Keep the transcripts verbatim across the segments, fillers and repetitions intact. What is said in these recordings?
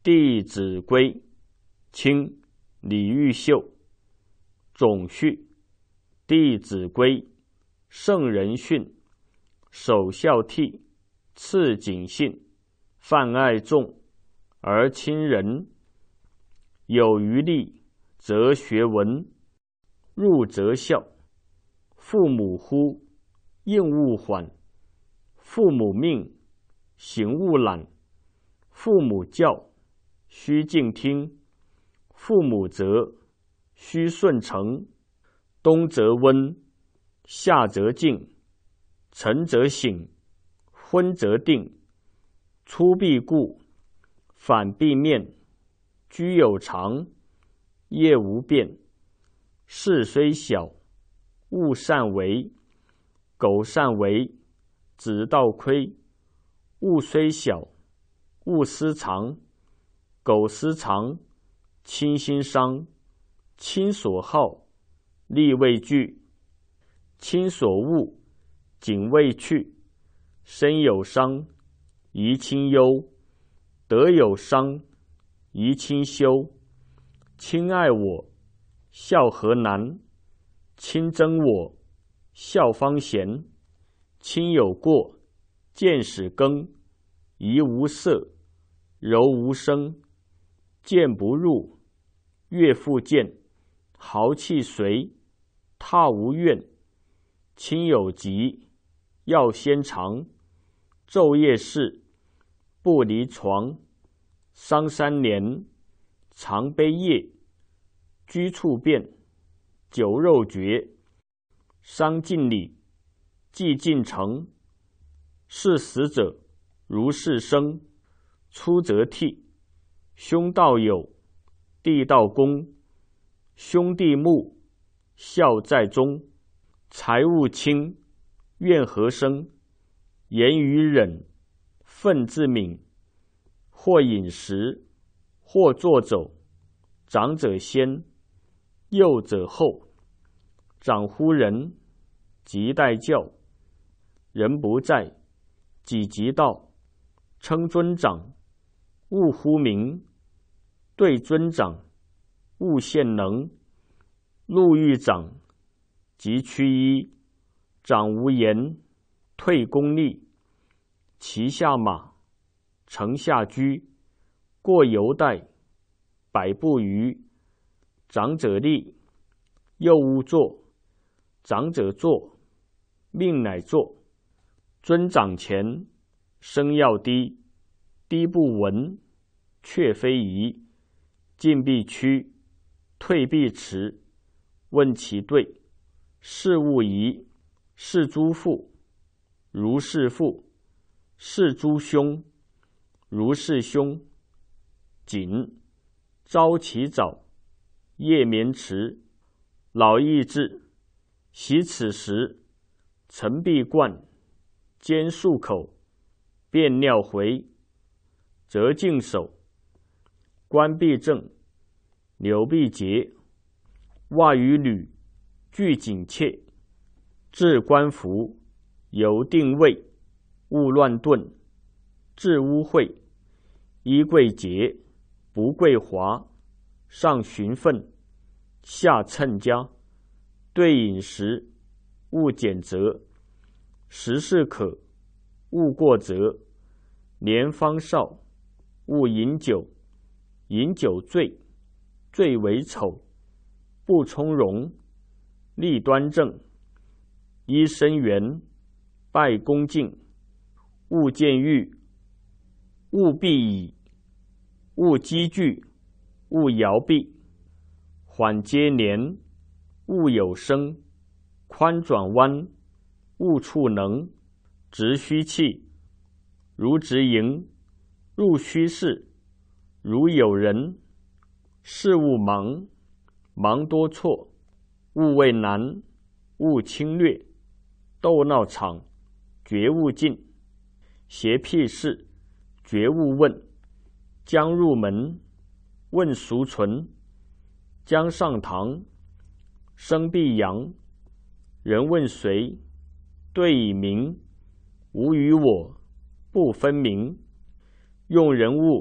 弟子规，清，李毓秀。总序：弟子规，圣人训，首孝悌，次谨信，泛爱众，而亲仁。有余力，则学文，入则孝。父母呼，应勿缓；父母命，行勿懒；父母教，须敬听；父母责，须顺承。冬则温，夏则静，晨则省，昏则定。出必顾，反必面，居有常，业无变。事虽小，勿擅为；苟擅为，子道亏。物虽小，勿私藏；苟私藏，亲心伤。亲所好，力为具；亲所恶，谨为去。身有伤，贻亲忧；德有伤，贻亲羞。亲爱我，孝何难；亲憎我，孝方贤。亲有过，谏使更；怡无色，柔无声。谏不入，悦复谏；豪气随，挞无怨。亲有疾，药先尝；昼夜侍，不离床。丧三年，常悲夜；居处变，酒肉绝。丧尽礼，祭尽诚。事死者，如事生。出则悌，兄道友，弟道恭。兄弟睦，孝在中。财物轻，怨何生？言语忍，忿自泯。或饮食，或坐走，长者先，幼者后。长呼人，即待教；人不在，己即到。称尊长，勿呼名；对尊长，勿献能。路遇长，即趋揖；长无言，退恭立。骑下马，乘下车，过犹待，百步余。长者立，幼勿坐；长者坐，命乃坐。尊长前，声要低；低不闻，却非宜。进必趋，退必迟。问其对，事勿疑。是诸父，如是父；是诸兄，如是兄。谨，朝起早，夜眠迟。老易至，习此时。晨必冠，兼漱口，便尿回，则净手。冠必正，纽必结。袜与履，俱紧切。置冠服，犹定位，勿乱顿。置污秽，衣贵洁，不贵华。上循分，下称家。对饮食，勿拣择。食适可，勿过则。年方少，勿饮酒；饮酒醉，醉为丑。不从容，立端正。揖生圆，拜恭敬。勿见欲，勿必倚；勿积聚，勿摇臂。缓接年，勿有声；宽转弯，勿触能。直虚气，如直营；入虚室，如有人。事勿忙，忙多错；勿畏难，勿轻略。斗闹场，绝勿进；邪僻事，绝勿问。将入门，问孰存；将上堂，声必扬。人问谁，对以明；吾与我，不分明。用人物，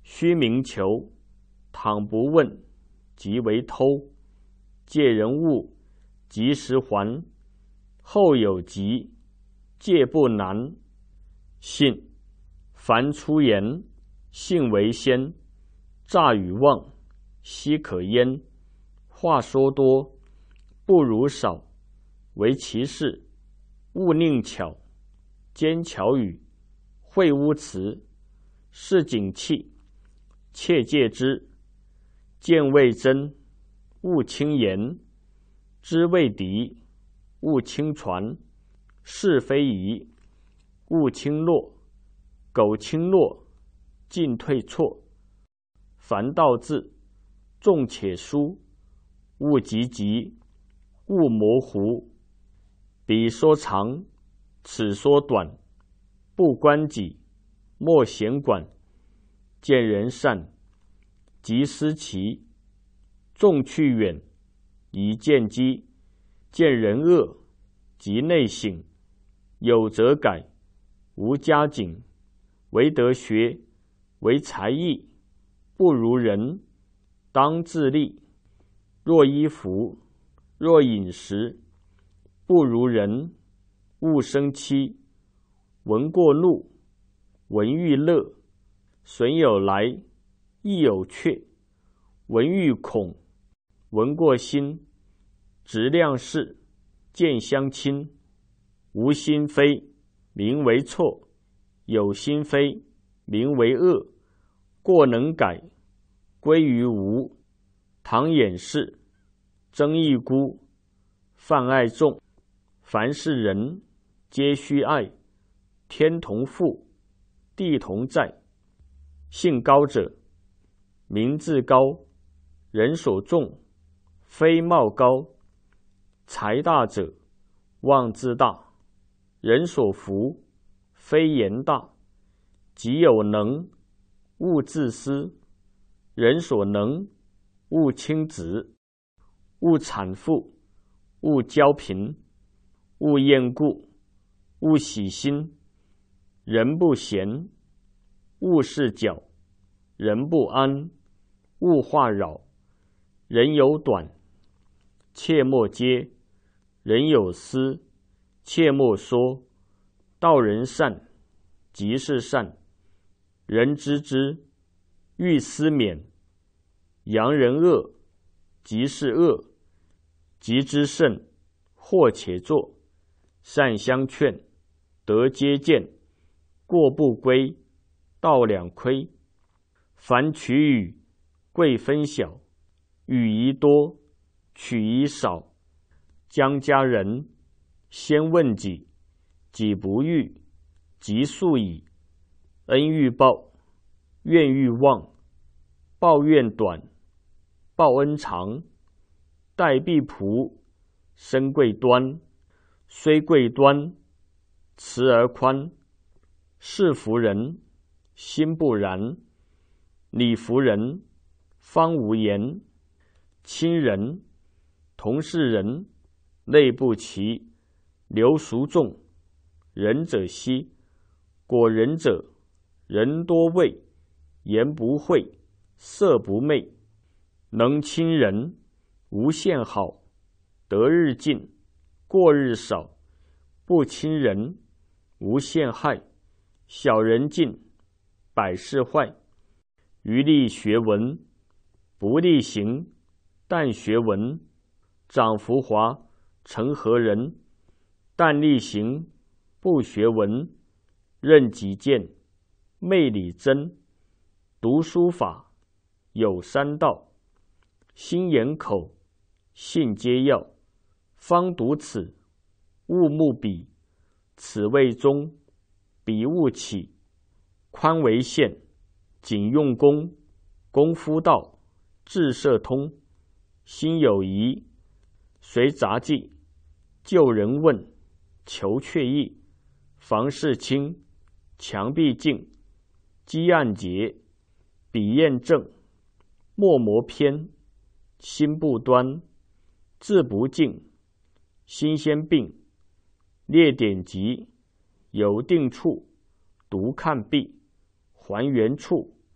须明求，倘不问，即为偷。借人物，及时还。后有急，戒不难。信，凡出言，信为先。诈与妄，奚可焉？话说多，不如少。为其事，勿佞巧。奸巧语，秽污词，是警器，切戒之。见未真，勿轻言；知未敌，勿轻传；是非疑，勿轻诺；苟轻诺，进退错。凡道字，重且疏，勿急急，勿模糊。彼说长，此说短，不关己，莫闲管。见人善，即思齐；众去远，宜见机。见人恶，即内省。有则改，无加警。唯德学，为才艺，不如人，当自立。若衣服，若饮食，不如人，勿生戚。闻过怒，闻欲乐，损有来，益有却。闻欲恐，闻过心，直量事，见相亲。无心非，名为错；有心非，名为恶。过能改，归于无。唐掩饰，争议孤，泛爱众。凡是人，皆须爱。天同覆，地同在。性高者，名自高；人所重，非貌高。才大者，望自大；人所服，非言大。己有能，勿自私；人所能，勿轻职。勿产妇，勿骄贫，勿厌故，勿喜新。人不闲，勿事搅；人不安，勿话扰。人有短，切莫揭；人有私，切莫说。道人善，即是善；人知之，欲思勉。扬人恶，即是恶；急之甚，祸且作。善相劝，德皆见。过不归，道两亏。凡取与，贵分晓；与宜多，取宜少。将家人，先问己；己不欲，即速矣。恩欲报，怨欲忘。报怨短，报恩长。待婢仆，身贵端；虽贵端，慈而宽。事服人，心不然；礼服人，方无言。亲人，同是人，类不齐。流俗众，仁者稀。果仁者，人多畏，言不讳，色不昧。能亲人，无限好；得日进，过日少。不亲人，无限害；小人进，百事坏。余力学文，不力行；但学文，长浮华，成何人？但力行，不学文，任己见，昧理真。读书法，有三道：心眼口，信皆要。方读此，勿慕彼；此谓中，彼勿起。宽为限，谨用功。功夫道，智涉通。心有疑，随杂记。就人问，求确意。房事清，墙壁净。积案洁，笔砚正。墨磨偏，心不端。字不敬，心先病。列典籍，有定处。读看毕，还原处。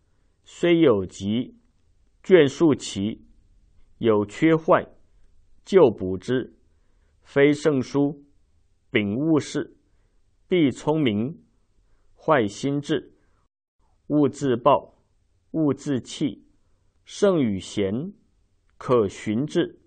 虽有疾，眷属其；有缺患，救补之。非圣书，秉勿视，必聪明，坏心智。勿自暴，勿自弃。圣与贤，可循之。